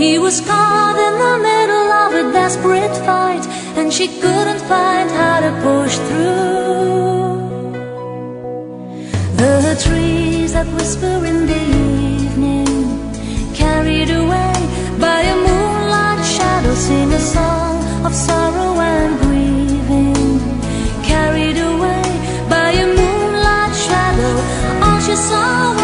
He was caught in the middle of a desperate fight, and she couldn't find how to push through. The trees that whisper in the evening, carried away by a moonlight shadow, sing a song of sorrow and grieving. Carried away by a moonlight shadow, all she saw was